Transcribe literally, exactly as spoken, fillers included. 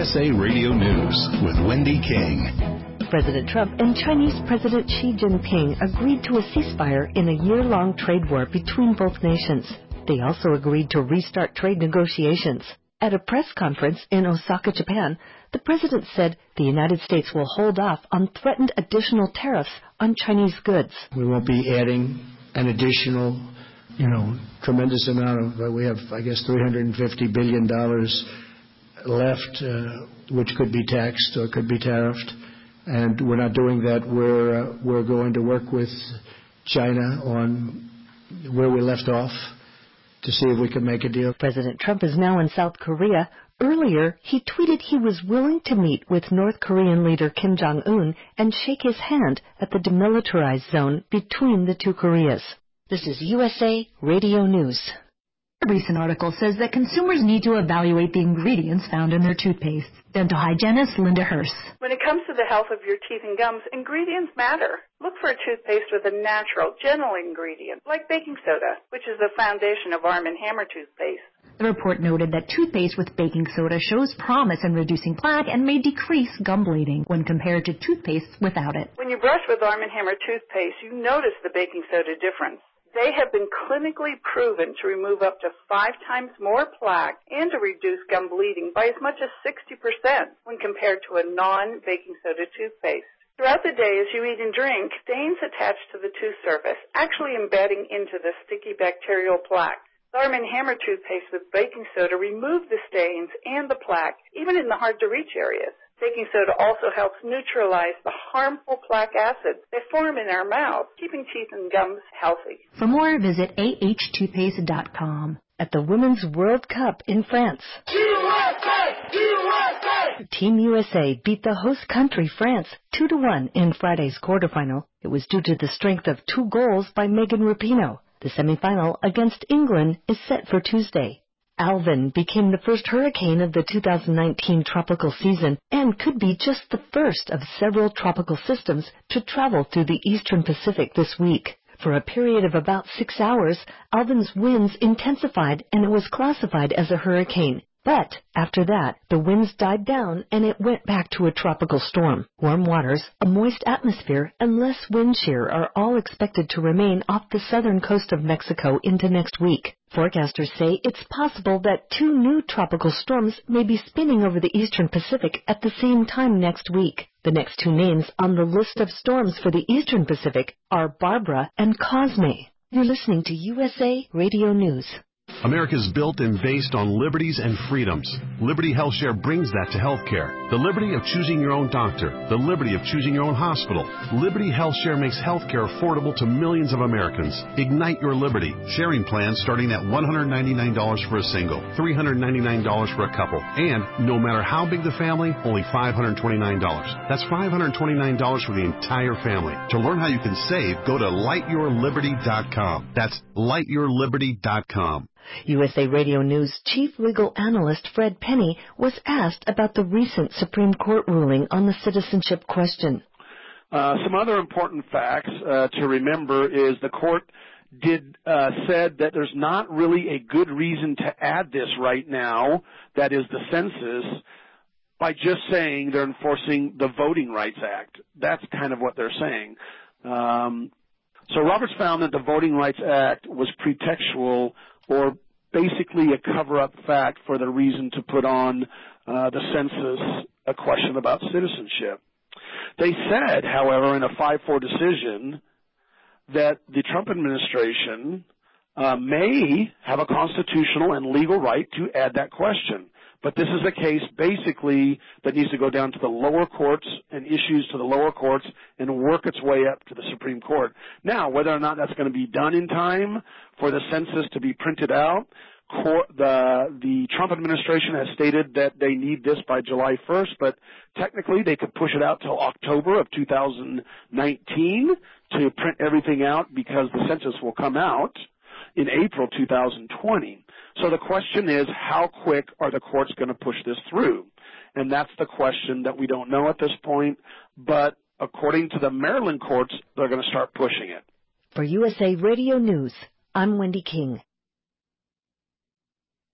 S A Radio News with Wendy King. President Trump and Chinese President Xi Jinping agreed to a ceasefire in a year-long trade war between both nations. They also agreed to restart trade negotiations. At a press conference in Osaka, Japan, the president said the United States will hold off on threatened additional tariffs on Chinese goods. We won't be adding an additional, you know, tremendous amount of, uh, we have, I guess, three hundred fifty billion dollars left, uh, which could be taxed or could be tariffed. And we're not doing that. We're, uh, we're going to work with China on where we left off to see if we can make a deal. President Trump is now in South Korea. Earlier, he tweeted he was willing to meet with North Korean leader Kim Jong-un and shake his hand at the demilitarized zone between the two Koreas. This is U S A Radio News. A recent article says that consumers need to evaluate the ingredients found in their toothpaste. Dental hygienist Linda Hurst. When it comes to the health of your teeth and gums, ingredients matter. Look for a toothpaste with a natural, gentle ingredient, like baking soda, which is the foundation of Arm and Hammer toothpaste. The report noted that toothpaste with baking soda shows promise in reducing plaque and may decrease gum bleeding when compared to toothpaste without it. When you brush with Arm and Hammer toothpaste, you notice the baking soda difference. They have been clinically proven to remove up to five times more plaque and to reduce gum bleeding by as much as sixty percent when compared to a non-baking soda toothpaste. Throughout the day, as you eat and drink, stains attach to the tooth surface, actually embedding into the sticky bacterial plaque. The Arm and Hammer toothpaste with baking soda remove the stains and the plaque, even in the hard-to-reach areas. Baking soda also helps neutralize the harmful plaque acids that form in our mouth, keeping teeth and gums healthy. For more, visit a h toothpaste dot com. At the Women's World Cup in France, U S A! U S A! Team U S A beat the host country, France, two to one in Friday's quarterfinal. It was due to the strength of two goals by Megan Rapinoe. The semifinal against England is set for Tuesday. Alvin became the first hurricane of the two thousand nineteen tropical season and could be just the first of several tropical systems to travel through the eastern Pacific this week. For a period of about six hours, Alvin's winds intensified and it was classified as a hurricane. But after that, the winds died down and it went back to a tropical storm. Warm waters, a moist atmosphere, and less wind shear are all expected to remain off the southern coast of Mexico into next week. Forecasters say it's possible that two new tropical storms may be spinning over the eastern Pacific at the same time next week. The next two names on the list of storms for the eastern Pacific are Barbara and Cosme. You're listening to U S A Radio News. America is built and based on liberties and freedoms. Liberty HealthShare brings that to healthcare. The liberty of choosing your own doctor. The liberty of choosing your own hospital. Liberty HealthShare makes healthcare affordable to millions of Americans. Ignite your liberty. Sharing plans starting at one hundred ninety-nine dollars for a single, three hundred ninety-nine dollars for a couple, and no matter how big the family, only five hundred twenty-nine dollars. That's five hundred twenty-nine dollars for the entire family. To learn how you can save, go to light your liberty dot com. That's light your liberty dot com. U S A Radio News chief legal analyst Fred Penny was asked about the recent Supreme Court ruling on the citizenship question. Uh, some other important facts uh, to remember is the court did uh, said that there's not really a good reason to add this right now, that is the census, by just saying they're enforcing the Voting Rights Act. That's kind of what they're saying. Um, so Roberts found that the Voting Rights Act was pretextual, or basically a cover-up fact for the reason to put on uh, the census a question about citizenship. They said, however, in a five four decision, that the Trump administration uh, may have a constitutional and legal right to add that question. But this is a case basically that needs to go down to the lower courts and issues to the lower courts and work its way up to the Supreme Court. Now, whether or not that's going to be done in time for the census to be printed out, court, the, the Trump administration has stated that they need this by July first, but technically they could push it out till October of two thousand nineteen to print everything out, because the census will come out in April two thousand twenty. So the question is, how quick are the courts going to push this through? And that's the question that we don't know at this point, but according to the Maryland courts, they're going to start pushing it. For U S A Radio News, I'm Wendy King.